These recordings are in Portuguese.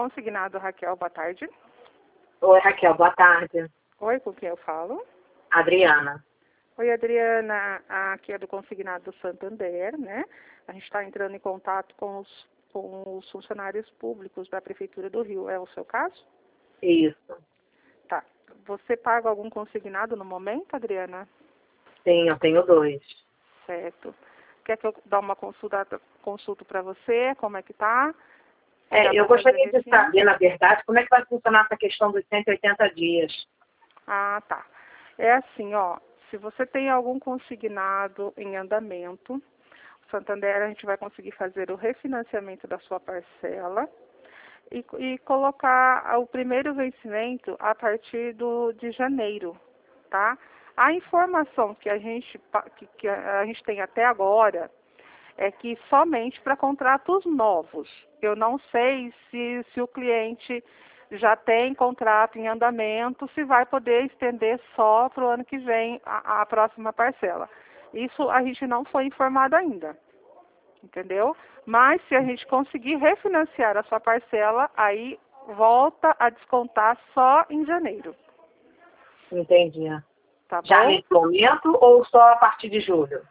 Consignado Raquel, boa tarde. Oi, Raquel, boa tarde. Oi, com quem eu falo? Adriana. Oi, Adriana, aqui é do Consignado do Santander, né? A gente está entrando em contato com os funcionários públicos da Prefeitura do Rio. É o seu caso? Isso. Tá. Você paga algum consignado no momento, Adriana? Sim, eu tenho 2. Certo. Quer que eu dê uma consulta para você? Como é que tá? Eu gostaria de saber, na verdade, como é que vai funcionar essa questão dos 180 dias. Ah, tá. É assim, ó, se você tem algum consignado em andamento, Santander, a gente vai conseguir fazer o refinanciamento da sua parcela e colocar o primeiro vencimento a partir de janeiro, tá? A informação que a gente tem até agora é que somente para contratos novos. Eu não sei se o cliente já tem contrato em andamento, se vai poder estender só para o ano que vem a próxima parcela. Isso a gente não foi informado ainda, entendeu? Mas se a gente conseguir refinanciar a sua parcela, aí volta a descontar só em janeiro. Entendi. Tá bom? Já nesse momento ou só a partir de julho?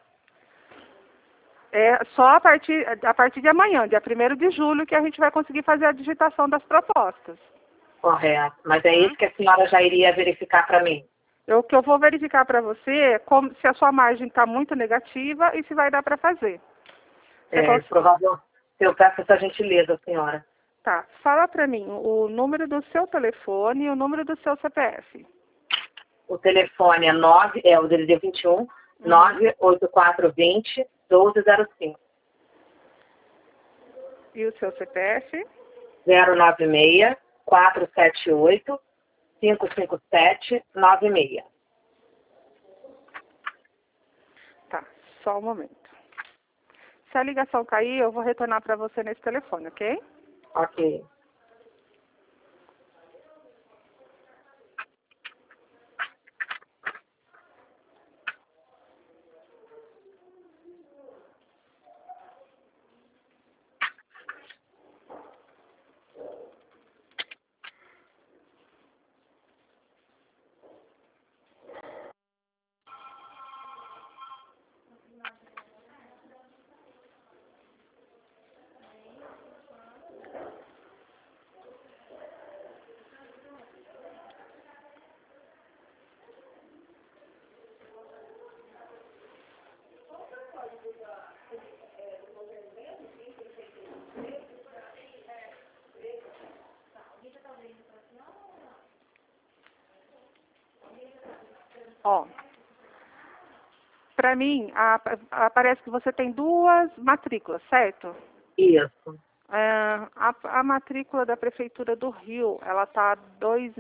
É só a partir de amanhã, dia 1º de julho, que a gente vai conseguir fazer a digitação das propostas. Correto. Mas é isso que a senhora já iria verificar para mim? O que eu vou verificar para você é se a sua margem está muito negativa e se vai dar para fazer. Provável. Eu peço essa gentileza, senhora. Tá. Fala para mim o número do seu telefone e o número do seu CPF. O telefone é o DDD 21 98420 1205. E o seu CPF? 096 478 557 96. Tá, só um momento. Se a ligação cair, eu vou retornar para você nesse telefone, ok? Ok. Ó, para mim, parece que você tem 2 matrículas, certo? Isso. A matrícula da Prefeitura do Rio, ela está R$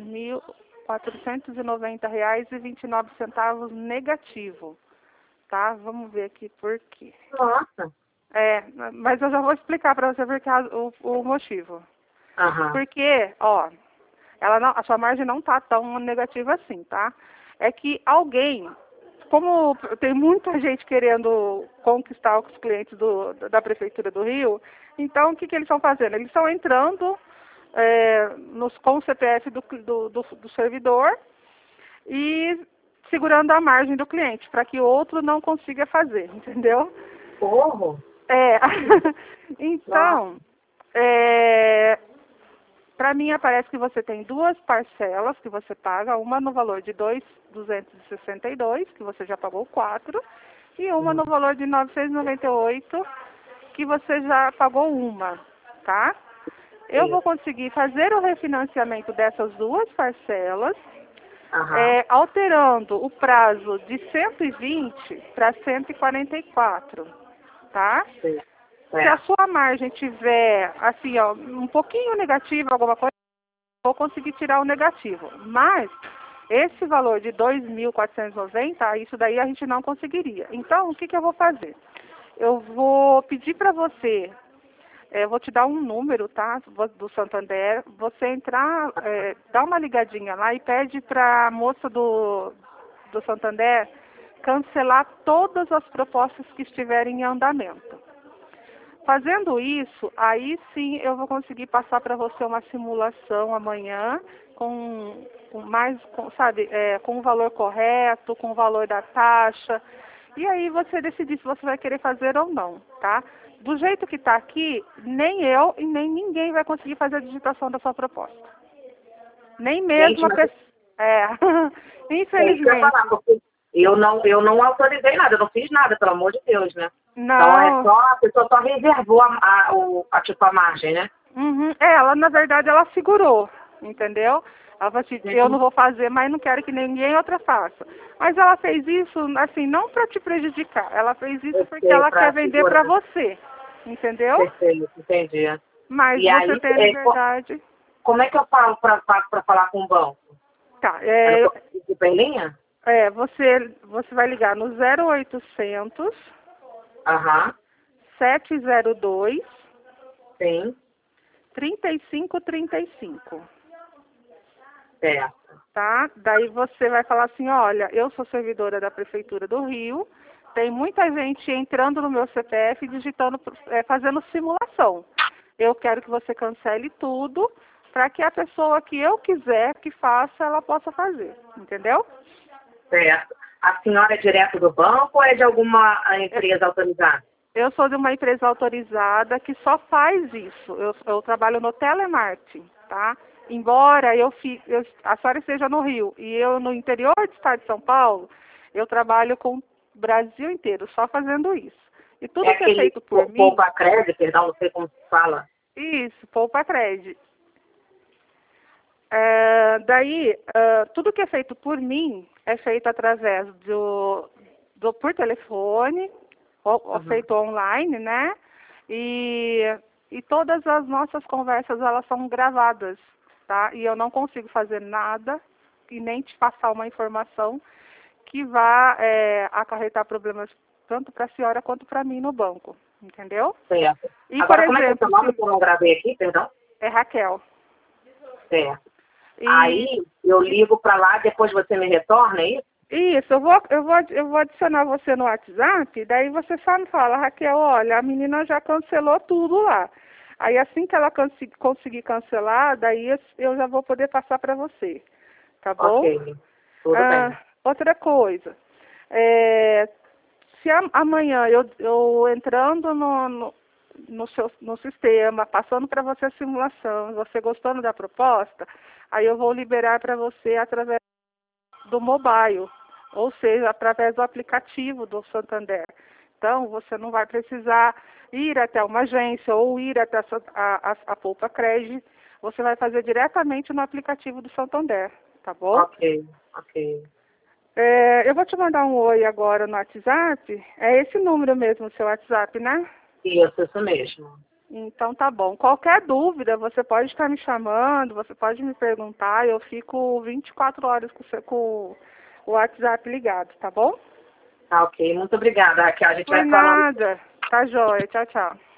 2.490,29 negativo, tá? Vamos ver aqui por quê. Nossa. Mas eu já vou explicar para você o motivo. Aham. Porque, ó, a sua margem não está tão negativa assim, tá? É que alguém, como tem muita gente querendo conquistar os clientes da Prefeitura do Rio, então o que eles estão fazendo? Eles estão entrando com o CPF do servidor e segurando a margem do cliente, para que o outro não consiga fazer, entendeu? Porro? Então, para mim aparece que você tem 2 parcelas que você paga, uma no valor de 2.262, que você já pagou 4, e uma no valor de 998, que você já pagou uma, tá? Eu vou conseguir fazer o refinanciamento dessas 2 parcelas, alterando o prazo de 120 para 144, tá? Sim. Se a sua margem tiver, assim, ó, um pouquinho negativa, alguma coisa, eu vou conseguir tirar o negativo. Mas esse valor de 2.490, isso daí a gente não conseguiria. Então, o que eu vou fazer? Eu vou pedir para você, vou te dar um número, tá, do Santander, você entrar, dá uma ligadinha lá e pede para a moça do Santander cancelar todas as propostas que estiverem em andamento. Fazendo isso, aí sim eu vou conseguir passar para você uma simulação amanhã com o valor correto, com o valor da taxa. E aí você decidir se você vai querer fazer ou não, tá? Do jeito que está aqui, nem eu e nem ninguém vai conseguir fazer a digitação da sua proposta. Nem mesmo a pessoa. É, infelizmente. É isso que eu ia falar, porque eu não autorizei nada, eu não fiz nada, pelo amor de Deus, né? Não. Então a pessoa só reservou tipo, a margem, né? Uhum. Ela, na verdade, ela segurou, entendeu? Ela falou assim, eu não vou fazer, mas não quero que ninguém outra faça. Mas ela fez isso, assim, não para te prejudicar. Ela fez isso porque ela quer vender para você, entendeu? Perfeito, entendi. Mas E você aí, tem a liberdade. como é que eu falo para falar com o banco? Tá, Em linha? você vai ligar no 0800 Aham, 702 sim, 3535. certo. Tá? Daí você vai falar assim, olha, eu sou servidora da Prefeitura do Rio, tem muita gente entrando no meu CPF e digitando, fazendo simulação. Eu quero que você cancele tudo para que a pessoa que eu quiser que faça, ela possa fazer. Entendeu? Certo. A senhora é direto do banco ou é de alguma empresa autorizada? Eu sou de uma empresa autorizada que só faz isso. Eu trabalho no telemarketing, tá? Embora a senhora esteja no Rio e eu no interior do estado de São Paulo, eu trabalho com o Brasil inteiro, só fazendo isso. E tudo que é feito por mim... Poupa crédito, perdão, não sei como se fala. Isso, poupa crédito. Tudo que é feito por mim é feito através por telefone, ou feito online, né? E todas as nossas conversas, elas são gravadas, tá? E eu não consigo fazer nada e nem te passar uma informação que vá acarretar problemas tanto para a senhora quanto para mim no banco, entendeu? Certo. E, Agora, por como é que é o seu exemplo, nome que eu não gravei aqui, perdão? é Raquel. Certo. E, Aí eu ligo para lá, depois você me retorna, é isso? Isso, eu vou adicionar você no WhatsApp, daí você só me fala, Raquel, olha, a menina já cancelou tudo lá. Aí assim que ela conseguir cancelar, daí eu já vou poder passar para você, tá bom? Ok, tudo bem. Outra coisa, se amanhã eu entrando no sistema, passando para você a simulação, você gostando da proposta, aí eu vou liberar para você através do mobile, ou seja, através do aplicativo do Santander. Então, você não vai precisar ir até uma agência ou ir até a Poupa Crédito. Você vai fazer diretamente no aplicativo do Santander, tá bom? Ok. Eu vou te mandar um oi agora no WhatsApp. É esse número mesmo, o seu WhatsApp, né? Isso mesmo. Então tá bom. Qualquer dúvida, você pode estar me chamando, você pode me perguntar. Eu fico 24 horas com o WhatsApp ligado, tá bom? Tá ok. Muito obrigada, Raquel. A gente Por vai falando. nada. Tá joia. Tchau, tchau.